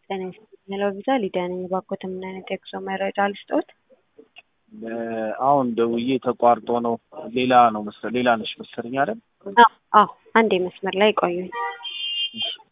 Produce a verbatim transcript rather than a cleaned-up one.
ጤና ይስጥልኝ ሄሎቪዛ ሊዲያ ነኝ። እባክዎት ምን አይነት የጉዞ መረጃ ልስጥዎት? አሁን ደውዬ ተቋርጦ ነው። ሌላ ነው መሰለኝ ሌላ ነሽ መሰለኝ አይደል? አዎ አዎ፣ አንዴ መስመር ላይ ቆዩኝ።